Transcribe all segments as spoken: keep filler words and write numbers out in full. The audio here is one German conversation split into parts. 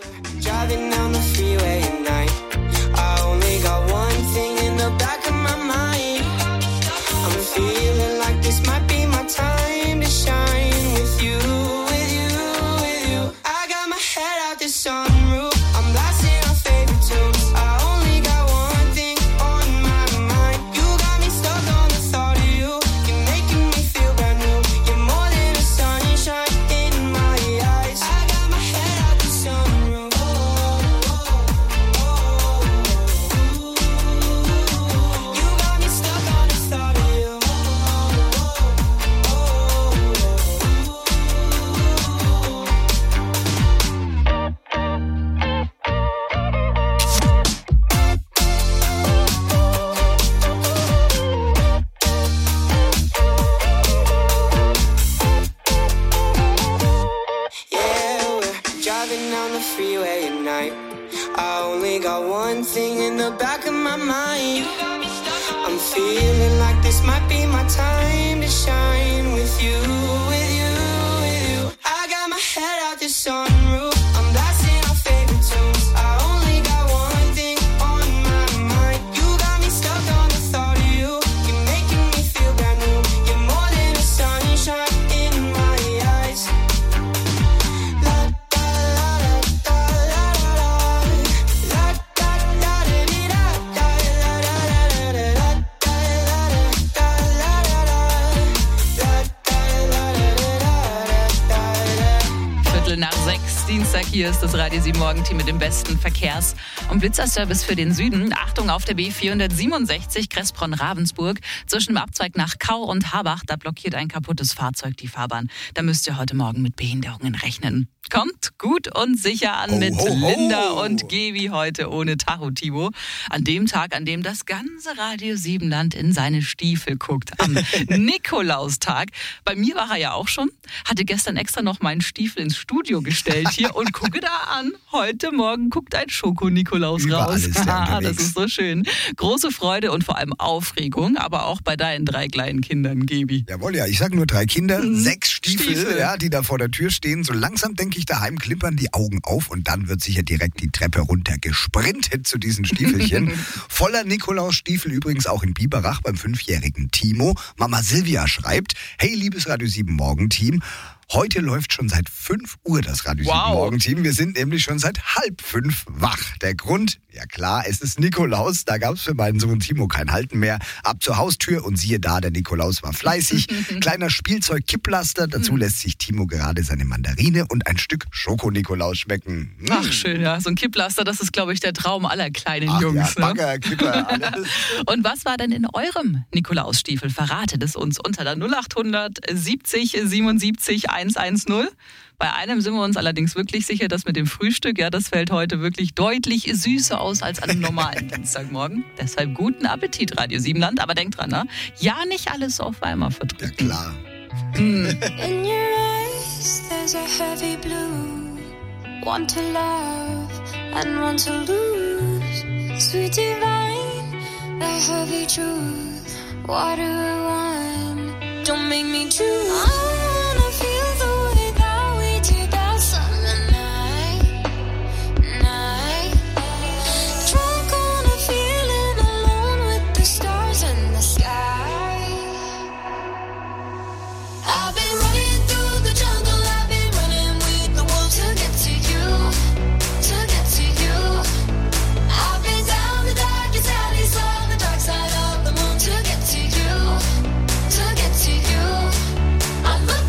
Driving down the freeway at night. I only got one thing in the back of my mind. I'm feeling like this might be my time to shine with you, with you, with you. I got my head out the sunroof. I'm blasting our favorite tunes. I only got one thing on my mind. You got me stuck on the thought of you. You're making me feel brand new. You're more than a sunshine in my eyes. I got my head out the sunroof. You got me stuck on the thought of you. Yeah, we're driving down the freeway at night. I only got one thing in the back of my mind. I'm feeling like this might be my time to shine with you, with you, with you. I got my head out the sunroof. I'm blasting our favorite tunes. I only got one thing on my mind. You got me stuck on the thought of you. You're making me feel brand new. You're more than a sunshine in my eyes. La da la da la la la. La da da da dee da da la la la la la. Da la la da la la la. La da la la da da da. Viertel nach sechs, Dienstag, hier ist das Radio sieben Morgenteam mit dem besten Verkehrs- und Blitzerservice für den Süden. Achtung auf der B vierhundertsiebenundsechzig Kressbronn-Ravensburg. Zwischen dem Abzweig nach Kau und Habach, da blockiert ein kaputtes Fahrzeug die Fahrbahn. Da müsst ihr heute Morgen mit Behinderungen rechnen. Kommt gut und sicher an Ho, mit ho, ho. Linda und Gevi heute ohne Tacho, Timo. An dem Tag, an dem das ganze Radio Siebenland in seine Stiefel guckt. Am Nikolaustag. Bei mir war er ja auch schon. Hatte gestern extra noch meinen Stiefel ins Studio gestellt hier und gucke da an. Heute Morgen guckt ein Schoko-Nikolaus Überall raus. ist der Ah, das unterwegs. ist so schön. Große Freude und vor allem Aufregung, aber auch bei deinen drei kleinen Kindern, Gebi. Jawohl, ja, ich sag nur drei Kinder, sechs Stiefel, Stiefel. Ja, die da vor der Tür stehen. So langsam denke ich, daheim klippern die Augen auf und dann wird sicher direkt die Treppe runter gesprintet zu diesen Stiefelchen. Voller Nikolausstiefel übrigens auch in Biberach beim fünfjährigen Timo. Mama Silvia schreibt, hey liebes Radio sieben Morgenteam, heute läuft schon seit fünf Uhr das Radio Wow. sieben Morgenteam. Wir sind nämlich schon seit halb fünf wach. Der Grund, ja klar, es ist Nikolaus. Da gab es für meinen Sohn Timo kein Halten mehr. Ab zur Haustür und siehe da, der Nikolaus war fleißig. Kleiner Spielzeug-Kipplaster. Dazu lässt sich Timo gerade seine Mandarine und ein Stück Schoko-Nikolaus schmecken. Mm. Ach, schön, ja. So ein Kipplaster, das ist, glaube ich, der Traum aller kleinen Ach Jungs. ja, ne? Bagger, Kipper, alles. Und was war denn in eurem Nikolausstiefel? Verratet es uns unter der null acht hundert siebzig siebenundsiebzig hundertzehn. Bei einem sind wir uns allerdings wirklich sicher, dass mit dem Frühstück, ja, das fällt heute wirklich deutlich süßer aus als an einem normalen Dienstagmorgen. Deshalb guten Appetit, Radio Siebenland. Aber denkt dran, ne? Ja, nicht alles auf einmal Ja verdrücken. klar. In your eyes, there's a heavy blue. One to love and one to lose. Sweet divine, the heavy truth. Water or wine, don't make me choose. I wanna feel the way that we did that summer night, night. Drunk on a feeling, alone with the stars in the sky. I've been running through the jungle, I've been running with the wolves to get to you, to get to you. I've been down the darkest alleys on the dark side of the moon to get to you, to get to you. I'm looking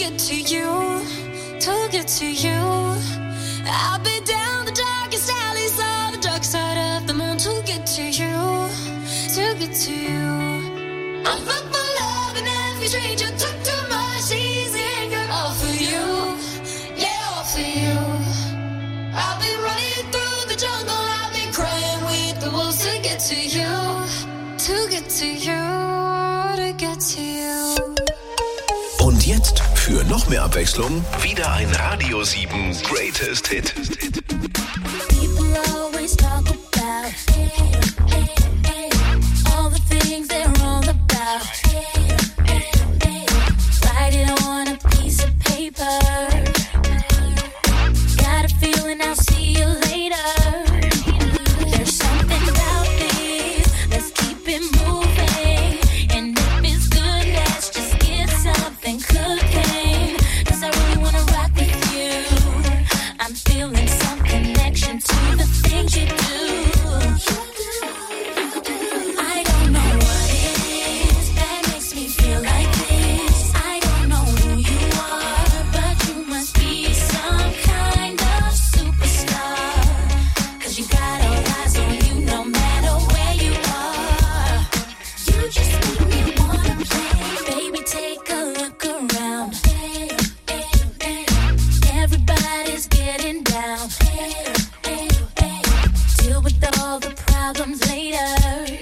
get to you, to get to you. I'll be down the darkest alleys of the dark side of the moon to get to you, to get to you. I'm fucked for love and every stranger took too much easy anger. All for you, yeah, all for you. I'll be running through the jungle, I'll be crying with the wolves to get to you, to get to you, to get to you. Und jetzt für noch mehr Abwechslung wieder ein Radio sieben Greatest Hit. People always talk about all the things they're wrong about. Write it on a piece of paper. Got a feeling I'll see you later. There's something about this, let's keep it moving. And if it's good, let's just get something cooking. Cause I really wanna rock with you. I'm feeling some connection to the things you do. I don't know what it is that makes me feel like this. I don't know who you are, but you must be some kind of superstar. Cause you got all eyes on you no matter where you are. You just make me wanna play. Baby, take a look around. Everybody's getting down. Deal with all the problems later.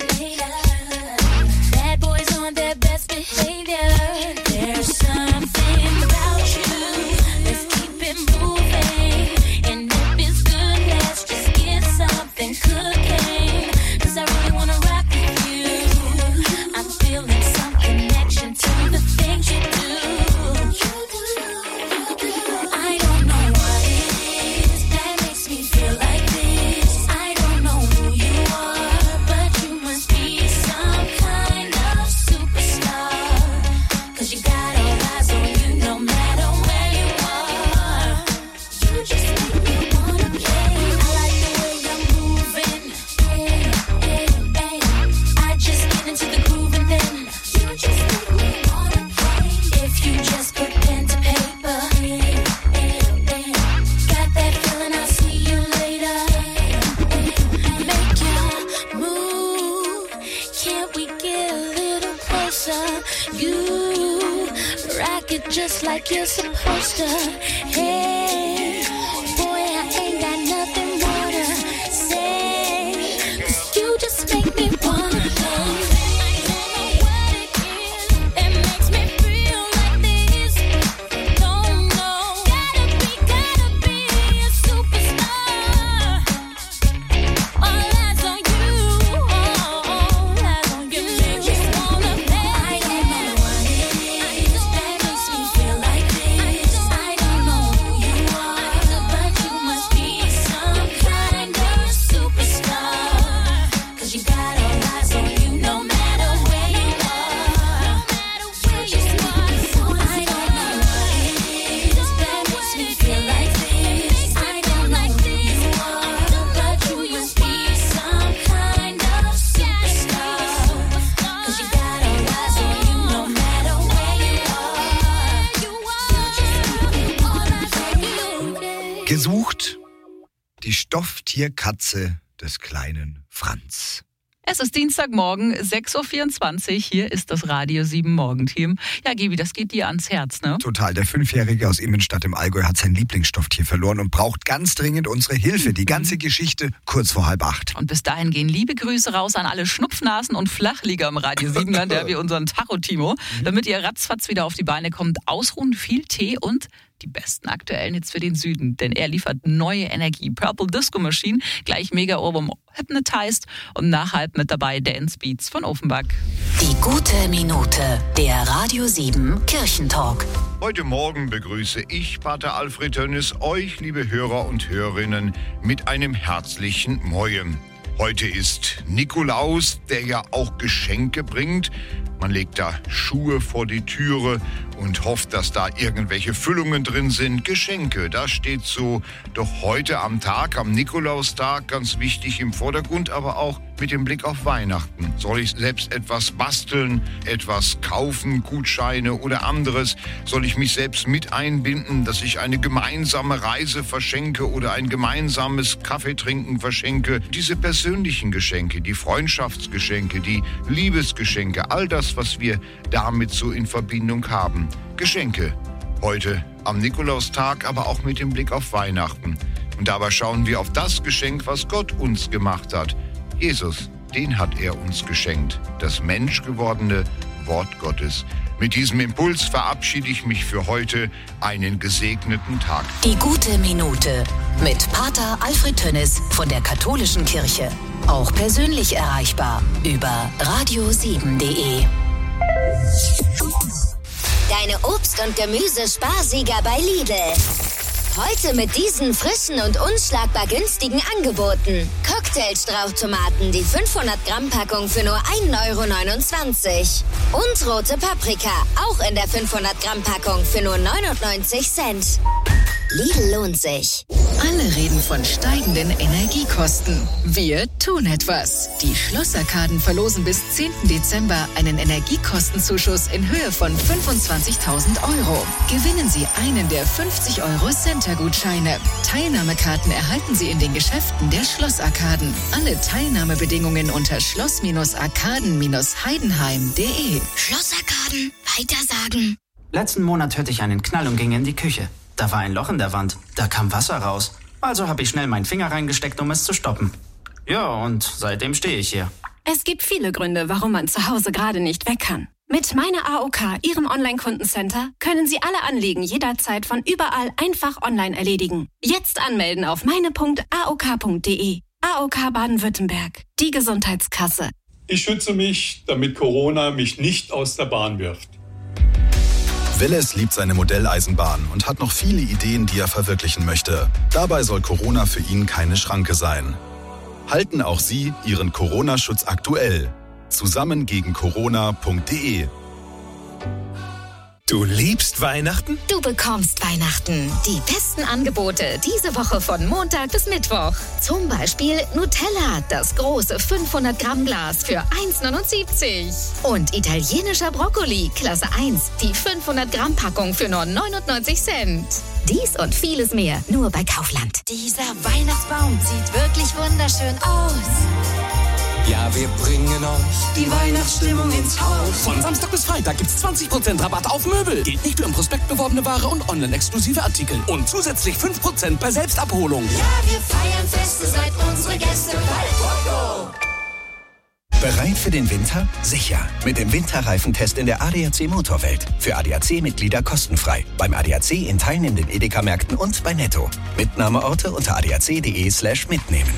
Bad boys on their best behavior. There's something about you. Let's keep it moving. And if it's good, let's just get something cooking. Cause I really wanna rock with you. I'm feeling some connection to the things you do. I don't know what it is that makes me feel like this. I don't know who you are, but you must be some kind of superstar. Cause you got all eyes on you no matter where you are. You just make me wanna play. I like the way you're moving. I just get into the groove and then you just make me wanna play. If you just put pen to paper, got that feeling I'll see you later. Make your move. Can't we get a little closer? You rock it just like you're supposed to. Hey, boy, I ain't got nothing more to say. Cause you just make me wanna play. I don't know what it is that makes me feel like this. Don't know. Gotta be, gotta be a superstar. All eyes on you. All eyes on you. You just wanna play. I don't know what it is that makes me feel like this. I don't know who you are, but you must be some kind of superstar. Cause you got all eyes on you no matter where you are. No matter where you are. I don't know what it is that makes me feel like this. I don't know who you are, but you must be some kind of superstar. Cause you got all eyes on you no matter where you are. You just make me wanna play. Gesucht die Stofftierkatze des kleinen Franz. Es ist Dienstagmorgen, sechs Uhr vierundzwanzig. Hier ist das Radio sieben Morgenteam. Ja, Gibi, das geht dir ans Herz, ne? Total. Der Fünfjährige aus Immenstadt im Allgäu hat sein Lieblingsstofftier verloren und braucht ganz dringend unsere Hilfe. Die ganze Geschichte kurz vor halb acht. Und bis dahin gehen liebe Grüße raus an alle Schnupfnasen und Flachlieger im Radio Siebenland, der wie unseren Tacho-Timo, damit ihr ratzfatz wieder auf die Beine kommt. Ausruhen, viel Tee und die besten aktuellen Hits für den Süden, denn er liefert neue Energie. Purple Disco Machine, gleich Mega-Ohrwurm Hypnotized und nachhalb mit dabei Dance Beats von Offenbach. Die gute Minute, der Radio sieben Kirchentalk. Heute Morgen begrüße ich, Pater Alfred Tönnis, euch, liebe Hörer und Hörerinnen, mit einem herzlichen Moin. Heute ist Nikolaus, der ja auch Geschenke bringt. Man legt da Schuhe vor die Türe und hofft, dass da irgendwelche Füllungen drin sind. Geschenke, das steht so doch heute am Tag, am Nikolaustag, ganz wichtig im Vordergrund, aber auch mit dem Blick auf Weihnachten. Soll ich selbst etwas basteln, etwas kaufen, Gutscheine oder anderes? Soll ich mich selbst mit einbinden, dass ich eine gemeinsame Reise verschenke oder ein gemeinsames Kaffeetrinken verschenke? Diese persönlichen Geschenke, die Freundschaftsgeschenke, die Liebesgeschenke, all das, was wir damit so in Verbindung haben. Geschenke. Heute am Nikolaustag, aber auch mit dem Blick auf Weihnachten. Und dabei schauen wir auf das Geschenk, was Gott uns gemacht hat. Jesus, den hat er uns geschenkt. Das menschgewordene Wort Gottes. Mit diesem Impuls verabschiede ich mich für heute. Einen gesegneten Tag. Die gute Minute mit Pater Alfred Tönnis von der Katholischen Kirche. Auch persönlich erreichbar über radio sieben punkt de. Deine Obst- und Gemüsesparsieger bei Lidl. Heute mit diesen frischen und unschlagbar günstigen Angeboten. Cocktailstrauchtomaten, die fünfhundert Gramm Packung für nur ein Euro neunundzwanzig. Und rote Paprika, auch in der fünfhundert Gramm Packung für nur neunundneunzig Cent. Lidl lohnt sich. Alle reden von steigenden Energiekosten. Wir tun etwas. Die Schlossarkaden verlosen bis zehnten Dezember einen Energiekostenzuschuss in Höhe von fünfundzwanzigtausend Euro. Gewinnen Sie einen der fünfzig Euro Center-Gutscheine. Teilnahmekarten erhalten Sie in den Geschäften der Schlossarkaden. Alle Teilnahmebedingungen unter schloss-arkaden-heidenheim punkt de. Schlossarkaden, weitersagen. Letzten Monat hörte ich einen Knall und ging in die Küche. Da war ein Loch in der Wand. Da kam Wasser raus. Also habe ich schnell meinen Finger reingesteckt, um es zu stoppen. Ja, und seitdem stehe ich hier. Es gibt viele Gründe, warum man zu Hause gerade nicht weg kann. Mit meiner A O K, Ihrem Online-Kundencenter, können Sie alle Anliegen jederzeit von überall einfach online erledigen. Jetzt anmelden auf meine punkt a o k punkt de. A O K Baden-Württemberg, die Gesundheitskasse. Ich schütze mich, damit Corona mich nicht aus der Bahn wirft. Welles liebt seine Modelleisenbahn und hat noch viele Ideen, die er verwirklichen möchte. Dabei soll Corona für ihn keine Schranke sein. Halten auch Sie Ihren Corona-Schutz aktuell. Zusammen gegen Corona punkt de. Du liebst Weihnachten? Du bekommst Weihnachten. Die besten Angebote diese Woche von Montag bis Mittwoch. Zum Beispiel Nutella, das große fünfhundert Gramm Glas für eins neunundsiebzig. Und italienischer Brokkoli, Klasse eins, die fünfhundert Gramm Packung für nur neunundneunzig Cent. Dies und vieles mehr nur bei Kaufland. Dieser Weihnachtsbaum sieht wirklich wunderschön aus. Ja, wir bringen euch die Weihnachtsstimmung ins Haus. Von Samstag bis Freitag gibt's zwanzig Prozent Rabatt auf Möbel. Geht nicht nur im Prospekt beworbene Ware und online-exklusive Artikel. Und zusätzlich fünf Prozent bei Selbstabholung. Ja, wir feiern Feste, seid unsere Gäste bei Coco. Bereit für den Winter? Sicher. Mit dem Winterreifentest in der A D A C Motorwelt. Für A D A C-Mitglieder kostenfrei. Beim A D A C in teilnehmenden Edeka-Märkten und bei Netto. Mitnahmeorte unter adac.de slash mitnehmen.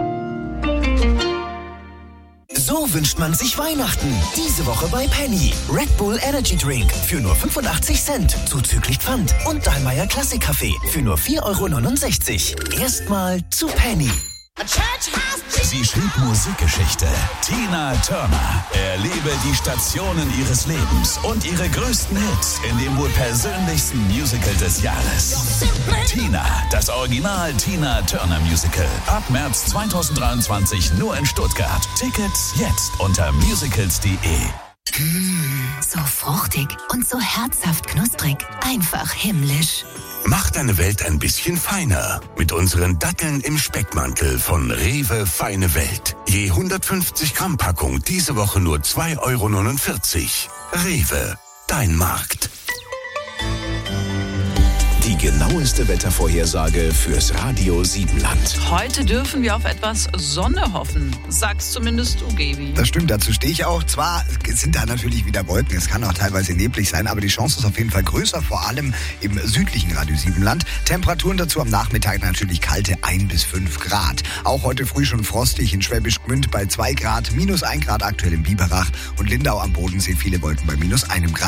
So wünscht man sich Weihnachten. Diese Woche bei Penny. Red Bull Energy Drink für nur fünfundachtzig Cent, zuzüglich Pfand. Und Dallmayr Classic Kaffee für nur vier Euro neunundsechzig. Erstmal zu Penny. Sie schrieb Musikgeschichte. Tina Turner. Erlebe die Stationen ihres Lebens und ihre größten Hits in dem wohl persönlichsten Musical des Jahres. Tina, das Original Tina Turner Musical. Ab März zweitausenddreiundzwanzig nur in Stuttgart. Tickets jetzt unter musicals punkt de. So fruchtig und so herzhaft knusprig. Einfach himmlisch. Mach deine Welt ein bisschen feiner mit unseren Datteln im Speckmantel von Rewe Feine Welt. Je hundertfünfzig Gramm Packung diese Woche nur zwei Euro neunundvierzig. Rewe, dein Markt. Die genaueste Wettervorhersage fürs Radio sieben Land. Heute dürfen wir auf etwas Sonne hoffen. Sagst zumindest du, Gaby. Das stimmt, dazu stehe ich auch. Zwar sind da natürlich wieder Wolken, es kann auch teilweise neblig sein, aber die Chance ist auf jeden Fall größer, vor allem im südlichen Radio sieben Land. Temperaturen dazu am Nachmittag natürlich kalte ein bis fünf Grad. Auch heute früh schon frostig in Schwäbisch Gmünd bei zwei Grad, minus ein Grad aktuell in Biberach und Lindau am Bodensee viele Wolken bei minus einem Grad.